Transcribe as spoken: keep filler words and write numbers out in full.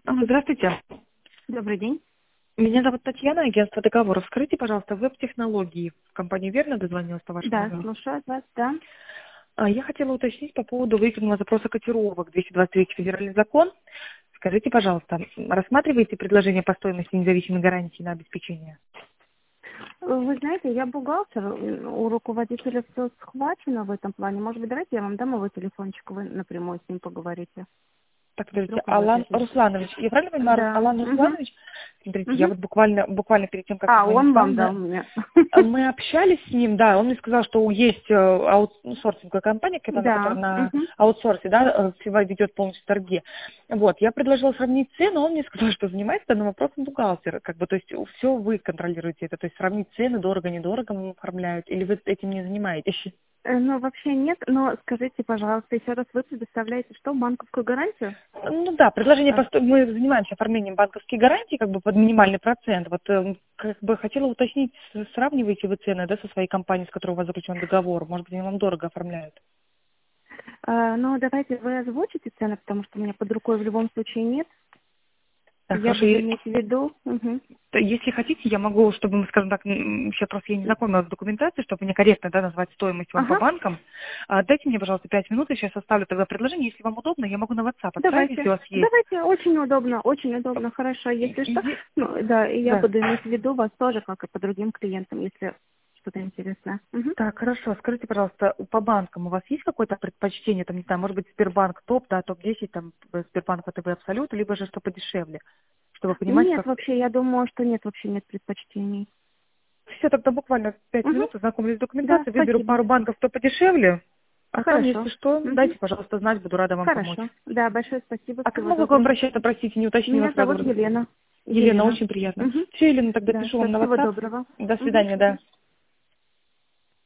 Алло, здравствуйте. Добрый день. Меня зовут Татьяна, агентство договоров. Скажите, пожалуйста, веб-технологии. В компании «Верно» дозвонилась по вашему Да, номеру? слушаю вас, да. А, Я хотела уточнить по поводу выигранного запроса котировок. двести двадцать третий федеральный закон. Скажите, пожалуйста, рассматриваете предложение по стоимости независимой гарантии на обеспечение? Вы знаете, я бухгалтер, у руководителя все схвачено в этом плане. Может быть, давайте я вам дам его телефончик, вы напрямую с ним поговорите. Так, подождите, Вдруг он вас Алан ответит. Русланович. Я правильно понимаю, Да. Алан Угу. Русланович? Смотрите, я Угу. вот буквально, буквально перед тем, как А, позвонить он вам, вам дал мы, мне. мы общались с ним, да, он мне сказал, что есть э, аутсорсинговая компания, которая Да. которая на Угу. аутсорсе, да, э, всего ведет полностью торги. Вот, я предложила сравнить цены, он мне сказал, что занимается данным вопросом бухгалтер, как бы, то есть все вы контролируете это, то есть сравнить цены, дорого-недорого вам оформляют, или вы этим не занимаетесь? Ну, вообще нет, но скажите, пожалуйста, еще раз, вы предоставляете что, банковскую гарантию? Ну да, предложение А, по сто- мы занимаемся оформлением банковских гарантий, как бы под минимальный процент. Вот э, как бы хотела уточнить, с- сравниваете вы цены, да, со своей компанией, с которой у вас заключен договор? Может быть, они вам дорого оформляют? а, ну, давайте вы озвучите цены, потому что у меня под рукой в любом случае нет. Так, Я хорошо. буду И, иметь в виду. Угу. т- если хотите, я могу, чтобы мы, скажем так, м, сейчас просто я не знакома с документацией, чтобы мне корректно, да, назвать стоимость вам по Ага. банкам. А, дайте мне, пожалуйста, пять минут, я сейчас составлю тогда предложение. Если вам удобно, я могу на WhatsApp отправить, если Давайте. у вас есть. Давайте, очень удобно, очень удобно, хорошо. Если И- что, и- ну да, и я да. буду иметь в виду вас тоже, как и по другим клиентам, если что-то интересное. Мгм. Так, хорошо. Скажите, пожалуйста, у- по банкам у вас есть какое-то предпочтение, там, не знаю, может быть, Сбербанк топ, да, топ десять, там, э, Сбербанк ВТБ Абсолют, либо же что подешевле, чтобы понимать, Нет, как... вообще, я думаю, что нет, вообще нет предпочтений. Все, тогда буквально пять Угу. минут, ознакомлюсь с Да, документацией, выберу спасибо. пару банков, кто подешевле, а там, если Хорошо. что, Мгм. дайте, пожалуйста, знать, буду рада вам помочь. Хорошо. Да, большое спасибо, А как всего могу к вам доброго. обращаться, простите, не уточнила Меня сразу. зовут Елена. Елена, Елена. очень приятно. Угу. Все, Елена, тогда Да, пишу все, вам на всего WhatsApp. доброго. До Угу. свидания, да.